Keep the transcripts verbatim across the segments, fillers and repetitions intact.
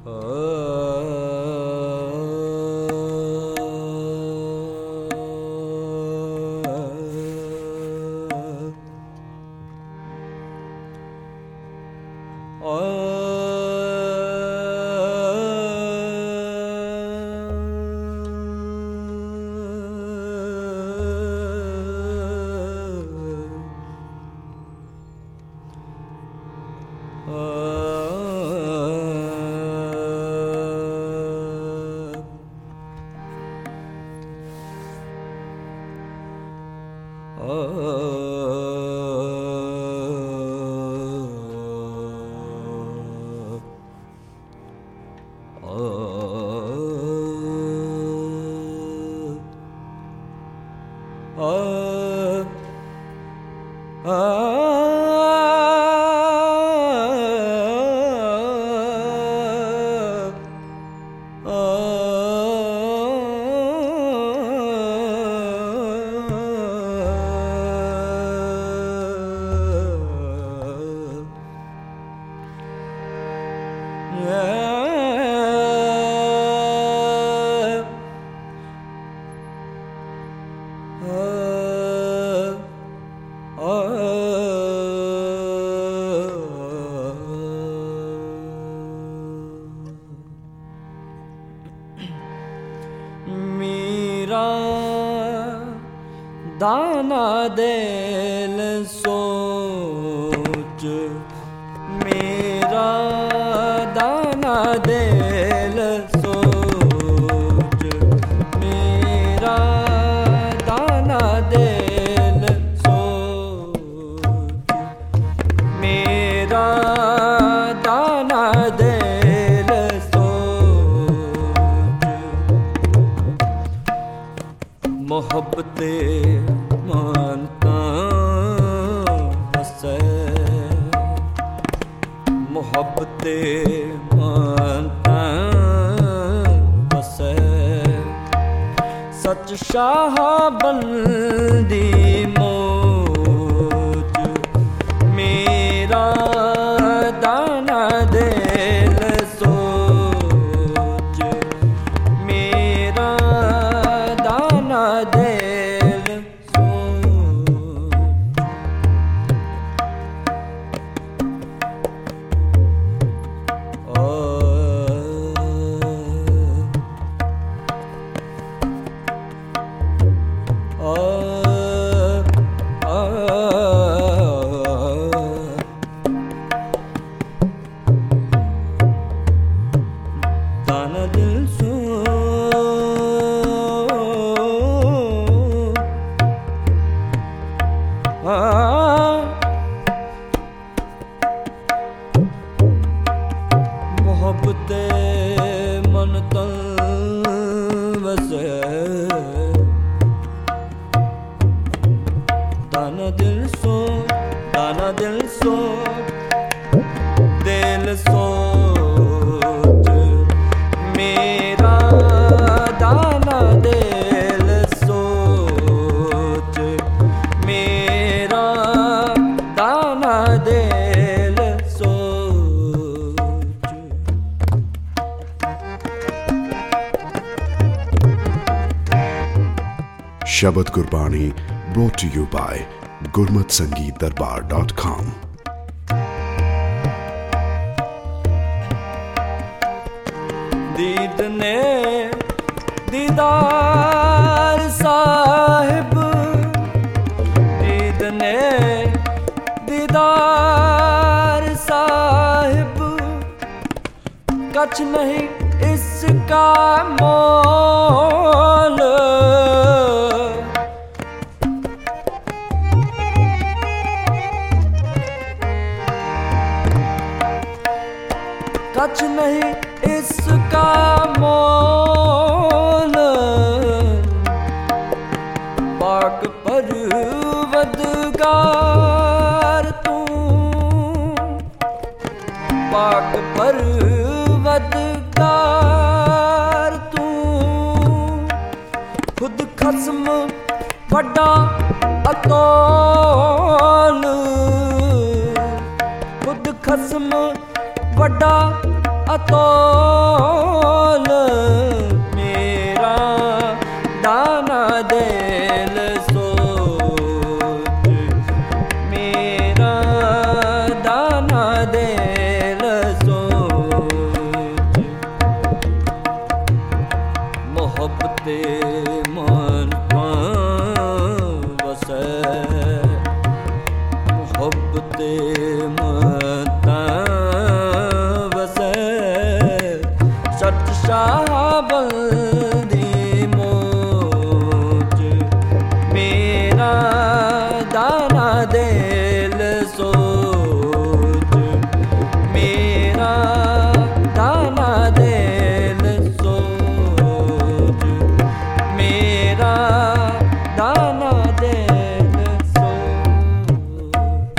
दाना दिल सोच मेरा, दाना दिल सोच मेरा, दाना दिल सोच मेरा, दाना दिल सोच मोहब्बते मानता बसे, मोहब्बते मानता बसे, सच शाह बंदी मौज मेरा, दाना दिल सोच मेरा, दाना दिल मोहब्बते मन तन बसे, दाना दिल सो, दाना दिल सो, दिल सोच मेरा, दाना दिल सोच मेरा, दाना दिल सोच। शबद Gurbani brought to you by gurmat sangeet darbar dot com। दीद ने दीदार साहिब, दीद ने दीदार साहिब, कछ नहीं इसका मोल, कछ नहीं इसका मोल, पाक परवदगार तू, पाक परवदगार तू, खुद खस्म वड्डा अतौल, खुद खस्म वड्डा अतोल मेरा दाना दिल सोच, मेरा दाना दिल सोच। मोहब्बते मन वसे, मोहब्बते मन वसे, सच शाहबंदी मोच, मेरा दाना दिल सोच, मेरा दाना दिल सोच, मेरा दाना दिल सोच।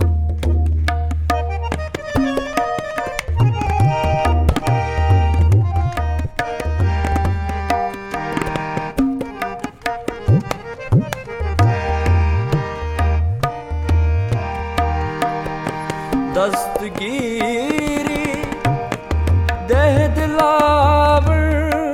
दस्तगीरी देह दिलावर,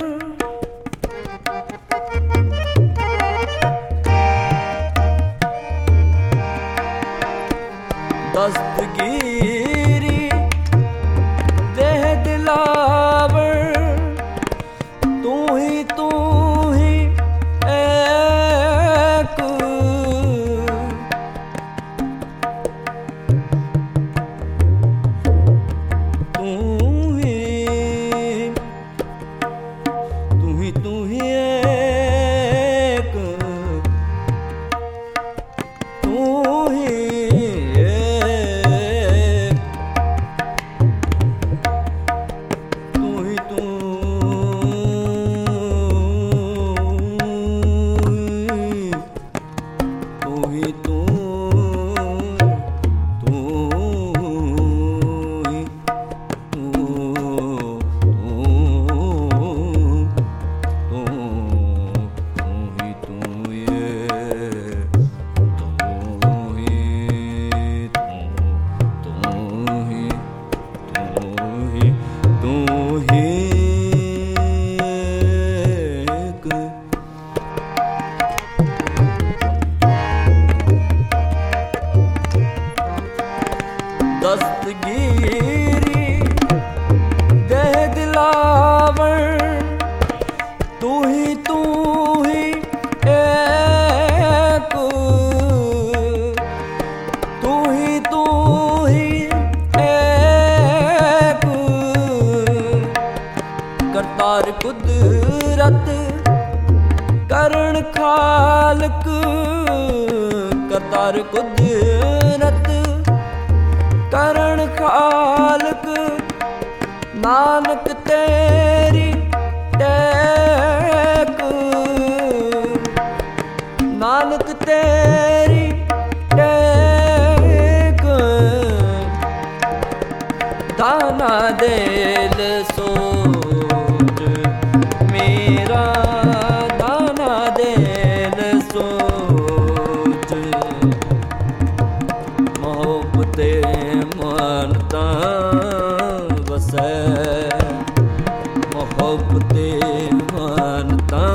दस्तगीरी देह दिलावर, तू ही तू ही एक, तू ही तू ही तू ही एक, तू ही एक, तू ही तू तू ही तू तू ही तू तू तू ही तू ये तू ही तू तू ही तू ही तू ही एक। दस्तगीरी देह दिलावर, तू ही तू ही एक, तू ही तू ही एक। करतार कुदरत करण खालक, करतार कुदरत करण खालक, नानक तेरी टेक, नानक तेरी टेक। दाना दिल सोच, मेरा दाना दिल सोच। मोहब्बते मन वसे, मोहब्बते मन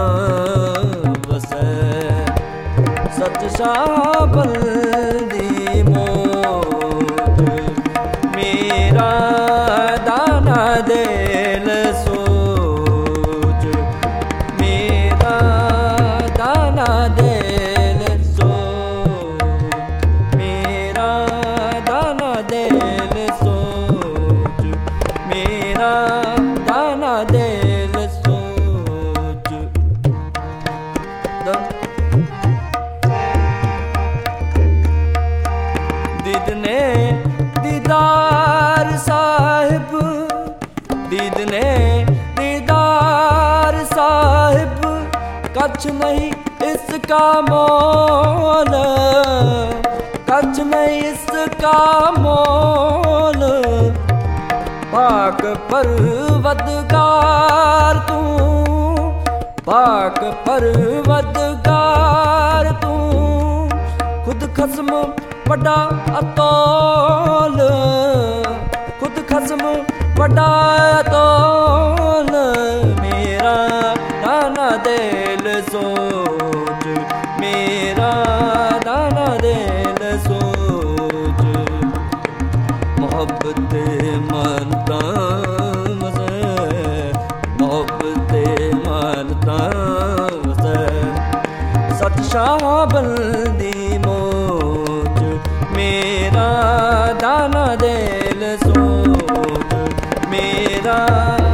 वसे, सच शाहबंदी मोच, मेरा दाना दिल सोच, मेरा दाना दिल सोच, मेरा दाना दिल सोच, मेरा दाना दिल सोच। दीदने दीदार साहिब, दीदने दीदार साहिब, कछ नहीं इसका मोल, कछ नहीं इसका मोल। पाक परवदगार तू, पाक परवदगार तू, खुद खस्म बड़ा अतौल, खुद खस्म ਵੱਡਾ ਤੋਲ ਮੇਰਾ ਨਾਨਾ ਦਿਲ ਸੋਚ, ਮੇਰਾ ਨਾਨਾ ਦਿਲ ਸੋਚ। ਮੁਹੱਬਤ ਮਨ ਤਾਂ ਵਸੈ, ਮੁਹੱਬਤ ਮਨ ਤਾਂ ਵਸੈ। ਸਤ ਸ਼ਾਹ ਬਲਦੀ ਮੋਚ, ਮੇਰਾ ਦਾਨਾ ਦਿਲ ਸੋਚ, ਮੇਰਾ